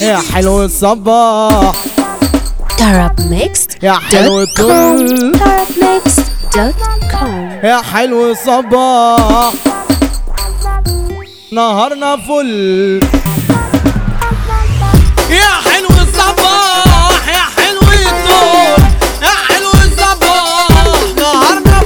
يا حلو الصباح Arabmixed.com يا حلو الكل Arabmixed.com يا حلو الصباح نهارنا فل يا حلو الصباح يا حلو الكل يا حلو الصباح نهارنا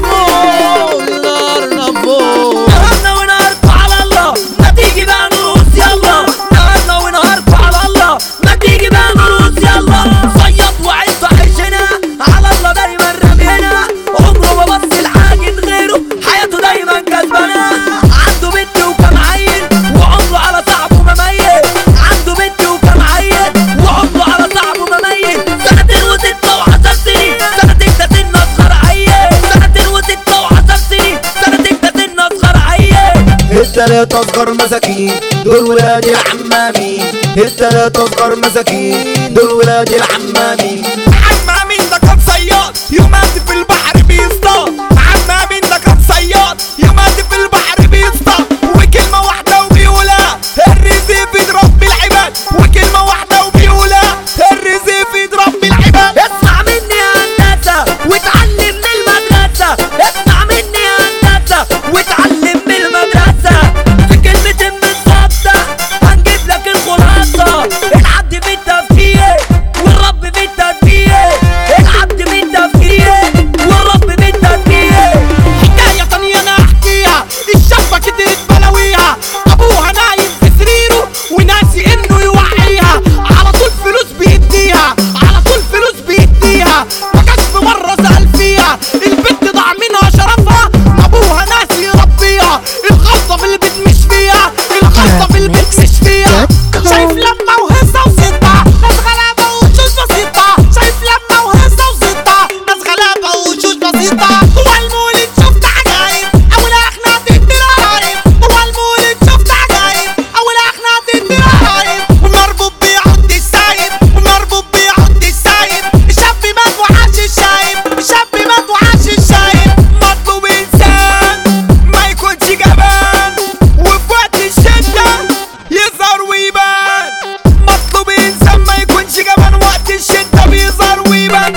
فل نهارنا فل نهارنا ونهاركوا على الله ما تيجي بقى نروس يلا نهارنا ونهاركوا على الله ما تيجي بقى نروس يلا صياد وعيش عيشنا على الله دايما رمينا عمره ما بص لحاجة غيره حياته دايما كسبانة عنده بنت وكام عيل وعمره على صاحبه مميت عنده بنت وكام عيل وعمره على صاحبه مميت سنتين وستة وعشر سنين سنتين ده سن اصغر عيل سنتين وستة وعشر سنين سنتين ده سن اصغر عيل التلاتة اصغر مساكين دول ولاد العمامين التلاتة اصغر مساكين دول ولاد العمامين عمامين ده كان صياد يومات في البحر بيصطاد عمامين ده كان صياد يومات في البحر بيصطاد وكلمة واحدة وبيقولها الرزق في ايد رب العباد وكلمة واحدة وبيقولها الرزق في ايد رب العباد اسمع مني يا هندسة واتعلم من المدرسة اسمع مني يا هندسة واتعلم من المدرسة في كلمتين بالظبط هنجيب لك الخلاصة العبد في التفكير والرب في التدبير العبد في التفكير والرب في التدبير حكاية تانية انا احكيها الشابة كترت بلاويها ابوها نايم في سريره وناسي انه يوعيها على طول فلوس بيديها على طول فلوس بيديها مكانش في مرة سأل فيها البنت ضاع منها شرفها ابوها ناسي يربيها الغلطة في البيت مش فيها الغلطة في البيت مش فيها شايف لما وهصة وستة ناس غلابة وشوش بسيطة شايف لما وهصة وستة ناس غلابة وشوش بسيطة هو المولد شفت عجايب اول اخنا تدي رهايب هو المولد شفت عجايب اول اخنا تدي رهايب ومربوط بيعد السايب ومربوط بيعد السايب الشاب مات وعاش الشايب الشاب مات وعاش الشايب مطلوب انسان ما يكونش جبان وفي وقت الشدة يظهر ويبان مطلوب انسان ما يكونش جبان وقت الشدة بيظهر ويبان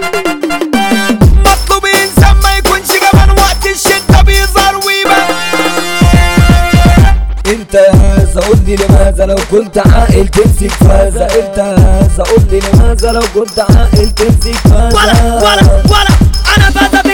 مطلوب انسان ما يكونش جبان وقت الشدة بيظهر ويبان انت هذا قول لي لماذا لو كنت عاقل تمسك فازة انت هذا قول لي لماذا لو كنت عاقل تمسك فازة ولا انا فازة